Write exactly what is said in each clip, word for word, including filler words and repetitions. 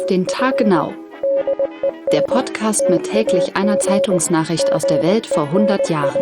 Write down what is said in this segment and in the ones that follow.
den Tag genau. Der Podcast mit täglich einer Zeitungsnachricht aus der Welt vor hundert Jahren.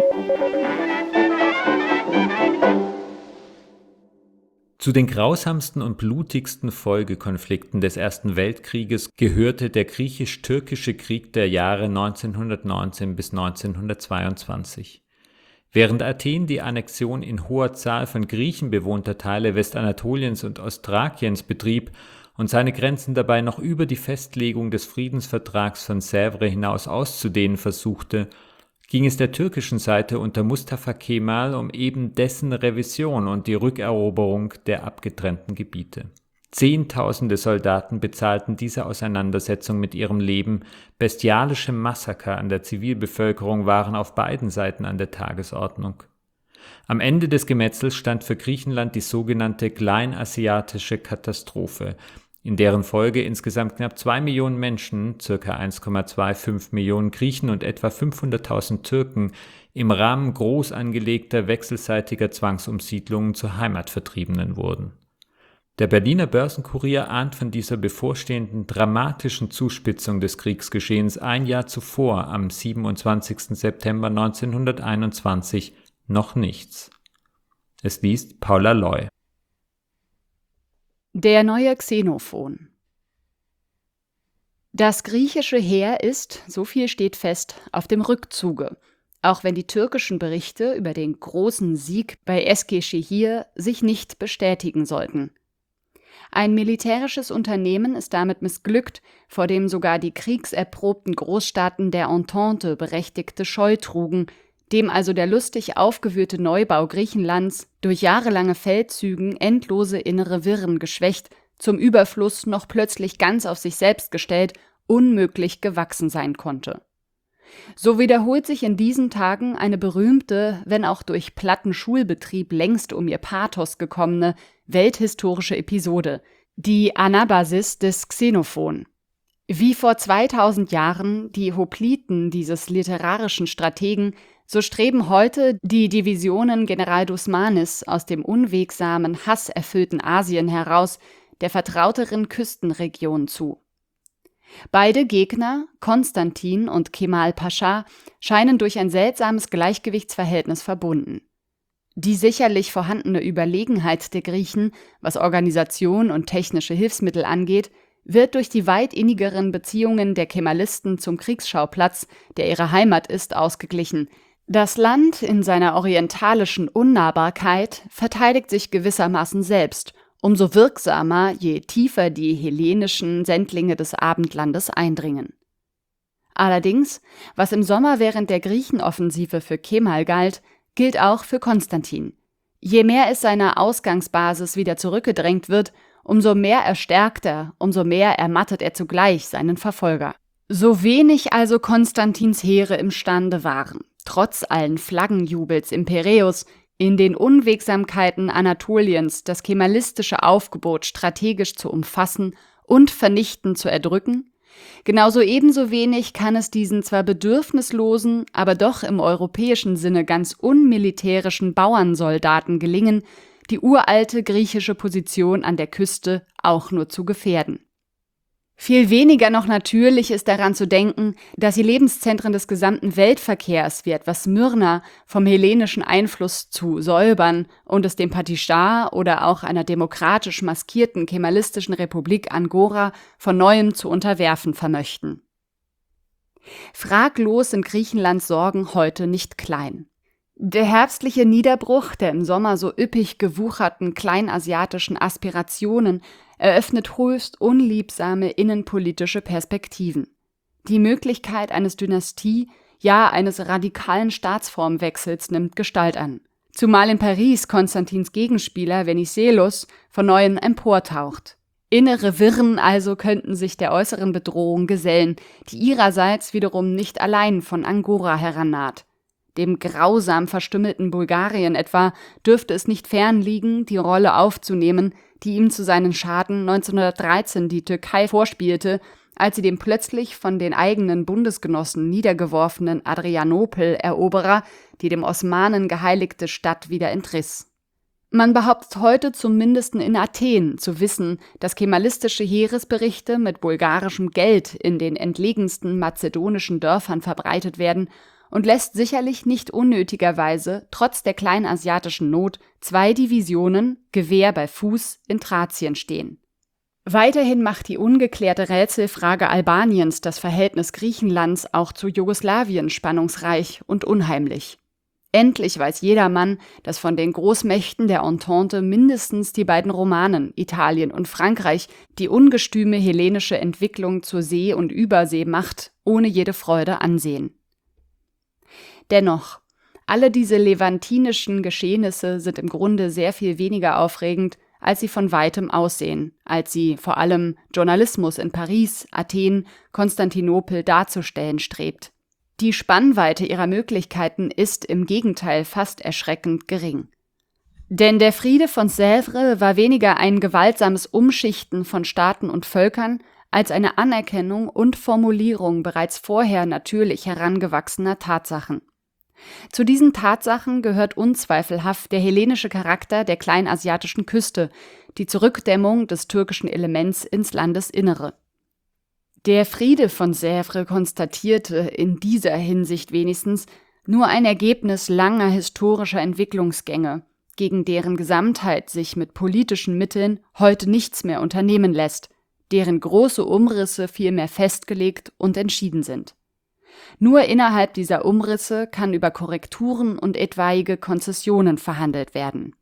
Zu den grausamsten und blutigsten Folgekonflikten des Ersten Weltkrieges gehörte der griechisch-türkische Krieg der Jahre neunzehnhundertneunzehn bis neunzehnhundertzweiundzwanzig. Während Athen die Annexion in hoher Zahl von Griechen bewohnter Teile Westanatoliens und Ostthrakiens betrieb und seine Grenzen dabei noch über die Festlegung des Friedensvertrags von Sèvres hinaus auszudehnen versuchte, ging es der türkischen Seite unter Mustafa Kemal um eben dessen Revision und die Rückeroberung der abgetrennten Gebiete. Zehntausende Soldaten bezahlten diese Auseinandersetzung mit ihrem Leben, bestialische Massaker an der Zivilbevölkerung waren auf beiden Seiten an der Tagesordnung. Am Ende des Gemetzels stand für Griechenland die sogenannte Kleinasiatische Katastrophe, in deren Folge insgesamt knapp zwei Millionen Menschen, ca. eins Komma fünfundzwanzig Millionen Griechen und etwa fünfhunderttausend Türken, im Rahmen groß angelegter wechselseitiger Zwangsumsiedlungen zu Heimatvertriebenen wurden. Der Berliner Börsenkurier ahnt von dieser bevorstehenden dramatischen Zuspitzung des Kriegsgeschehens ein Jahr zuvor, am siebenundzwanzigsten September neunzehnhunderteinundzwanzig, noch nichts. Es liest Paula Loy. Der neue Xenophon. Das griechische Heer ist, so viel steht fest, auf dem Rückzuge, auch wenn die türkischen Berichte über den großen Sieg bei Eskişehir sich nicht bestätigen sollten. Ein militärisches Unternehmen ist damit missglückt, vor dem sogar die kriegserprobten Großstaaten der Entente berechtigte Scheu trugen, dem also der lustig aufgewühlte Neubau Griechenlands durch jahrelange Feldzügen endlose innere Wirren geschwächt, zum Überfluss noch plötzlich ganz auf sich selbst gestellt, unmöglich gewachsen sein konnte. So wiederholt sich in diesen Tagen eine berühmte, wenn auch durch platten Schulbetrieb längst um ihr Pathos gekommene, welthistorische Episode, die Anabasis des Xenophon. Wie vor zweitausend Jahren die Hopliten dieses literarischen Strategen, so streben heute die Divisionen General Dusmanis aus dem unwegsamen, hasserfüllten Asien heraus der vertrauteren Küstenregion zu. Beide Gegner, Konstantin und Kemal Pascha, scheinen durch ein seltsames Gleichgewichtsverhältnis verbunden. Die sicherlich vorhandene Überlegenheit der Griechen, was Organisation und technische Hilfsmittel angeht, wird durch die weit innigeren Beziehungen der Kemalisten zum Kriegsschauplatz, der ihre Heimat ist, ausgeglichen. Das Land in seiner orientalischen Unnahbarkeit verteidigt sich gewissermaßen selbst, umso wirksamer, je tiefer die hellenischen Sendlinge des Abendlandes eindringen. Allerdings, was im Sommer während der Griechenoffensive für Kemal galt, gilt auch für Konstantin. Je mehr es seiner Ausgangsbasis wieder zurückgedrängt wird, umso mehr erstärkt er, umso mehr ermattet er zugleich seinen Verfolger. So wenig also Konstantins Heere imstande waren, trotz allen Flaggenjubels im Piräus, in den Unwegsamkeiten Anatoliens das kemalistische Aufgebot strategisch zu umfassen und vernichtend zu erdrücken, genauso ebenso wenig kann es diesen zwar bedürfnislosen, aber doch im europäischen Sinne ganz unmilitärischen Bauernsoldaten gelingen, die uralte griechische Position an der Küste auch nur zu gefährden. Viel weniger noch natürlich ist daran zu denken, dass sie Lebenszentren des gesamten Weltverkehrs wie etwa Smyrna vom hellenischen Einfluss zu säubern und es dem Patischar oder auch einer demokratisch maskierten kemalistischen Republik Angora von neuem zu unterwerfen vermöchten. Fraglos sind Griechenlands Sorgen heute nicht klein. Der herbstliche Niederbruch der im Sommer so üppig gewucherten kleinasiatischen Aspirationen eröffnet höchst unliebsame innenpolitische Perspektiven. Die Möglichkeit eines Dynastie-, ja eines radikalen Staatsformwechsels nimmt Gestalt an. Zumal in Paris Konstantins Gegenspieler Venizelos von neuem emportaucht. Innere Wirren also könnten sich der äußeren Bedrohung gesellen, die ihrerseits wiederum nicht allein von Angora herannaht. Dem grausam verstümmelten Bulgarien etwa dürfte es nicht fern liegen, die Rolle aufzunehmen, die ihm zu seinen Schaden neunzehnhundertdreizehn die Türkei vorspielte, als sie dem plötzlich von den eigenen Bundesgenossen niedergeworfenen Adrianopel-Eroberer die dem Osmanen geheiligte Stadt wieder entriss. Man behauptet heute zumindest in Athen zu wissen, dass kemalistische Heeresberichte mit bulgarischem Geld in den entlegensten mazedonischen Dörfern verbreitet werden und lässt sicherlich nicht unnötigerweise, trotz der kleinasiatischen Not, zwei Divisionen, Gewehr bei Fuß, in Thrazien stehen. Weiterhin macht die ungeklärte Rätselfrage Albaniens das Verhältnis Griechenlands auch zu Jugoslawien spannungsreich und unheimlich. Endlich weiß jedermann, dass von den Großmächten der Entente mindestens die beiden Romanen, Italien und Frankreich, die ungestüme hellenische Entwicklung zur See- und Überseemacht ohne jede Freude ansehen. Dennoch, alle diese levantinischen Geschehnisse sind im Grunde sehr viel weniger aufregend, als sie von weitem aussehen, als sie vor allem Journalismus in Paris, Athen, Konstantinopel darzustellen strebt. Die Spannweite ihrer Möglichkeiten ist im Gegenteil fast erschreckend gering. Denn der Friede von Sèvres war weniger ein gewaltsames Umschichten von Staaten und Völkern, als eine Anerkennung und Formulierung bereits vorher natürlich herangewachsener Tatsachen. Zu diesen Tatsachen gehört unzweifelhaft der hellenische Charakter der kleinasiatischen Küste, die Zurückdämmung des türkischen Elements ins Landesinnere. Der Friede von Sèvres konstatierte, in dieser Hinsicht wenigstens, nur ein Ergebnis langer historischer Entwicklungsgänge, gegen deren Gesamtheit sich mit politischen Mitteln heute nichts mehr unternehmen lässt, deren große Umrisse vielmehr festgelegt und entschieden sind. Nur innerhalb dieser Umrisse kann über Korrekturen und etwaige Konzessionen verhandelt werden.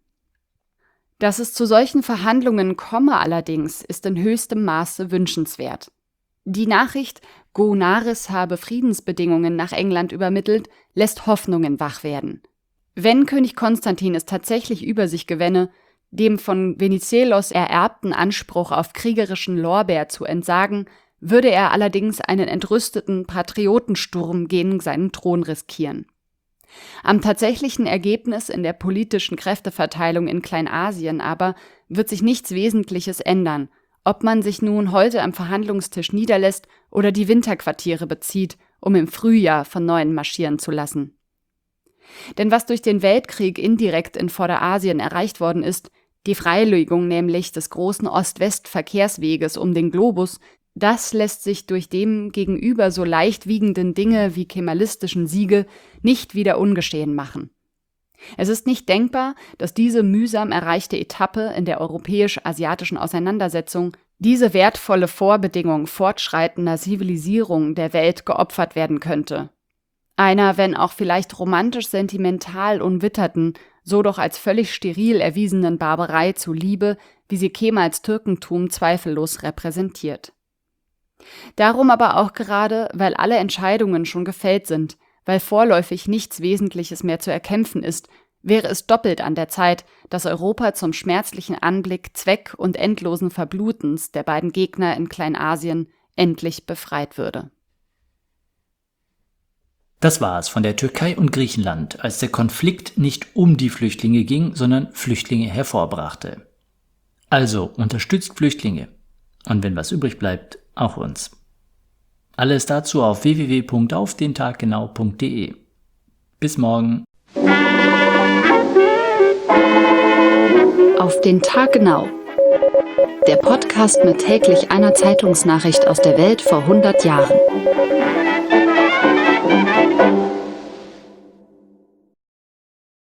Dass es zu solchen Verhandlungen komme allerdings, ist in höchstem Maße wünschenswert. Die Nachricht, Gonaris habe Friedensbedingungen nach England übermittelt, lässt Hoffnungen wach werden. Wenn König Konstantin es tatsächlich über sich gewänne, dem von Venizelos ererbten Anspruch auf kriegerischen Lorbeer zu entsagen, würde er allerdings einen entrüsteten Patriotensturm gegen seinen Thron riskieren. Am tatsächlichen Ergebnis in der politischen Kräfteverteilung in Kleinasien aber wird sich nichts Wesentliches ändern, ob man sich nun heute am Verhandlungstisch niederlässt oder die Winterquartiere bezieht, um im Frühjahr von Neuem marschieren zu lassen. Denn was durch den Weltkrieg indirekt in Vorderasien erreicht worden ist, die Freilegung nämlich des großen Ost-West-Verkehrsweges um den Globus, das lässt sich durch dem gegenüber so leicht wiegenden Dinge wie kemalistischen Siege nicht wieder ungeschehen machen. Es ist nicht denkbar, dass diese mühsam erreichte Etappe in der europäisch-asiatischen Auseinandersetzung, diese wertvolle Vorbedingung fortschreitender Zivilisierung der Welt geopfert werden könnte. Einer, wenn auch vielleicht romantisch-sentimental unwitterten, so doch als völlig steril erwiesenen Barbarei zuliebe, wie sie Kemals Türkentum zweifellos repräsentiert. Darum aber auch gerade, weil alle Entscheidungen schon gefällt sind, weil vorläufig nichts Wesentliches mehr zu erkämpfen ist, wäre es doppelt an der Zeit, dass Europa zum schmerzlichen Anblick zweck- und endlosen Verblutens der beiden Gegner in Kleinasien endlich befreit würde. Das war es von der Türkei und Griechenland, als der Konflikt nicht um die Flüchtlinge ging, sondern Flüchtlinge hervorbrachte. Also unterstützt Flüchtlinge. Und wenn was übrig bleibt, auch uns. Alles dazu auf w w w punkt auf den tag genau punkt d e. Bis morgen. Auf den Tag genau. Der Podcast mit täglich einer Zeitungsnachricht aus der Welt vor hundert Jahren.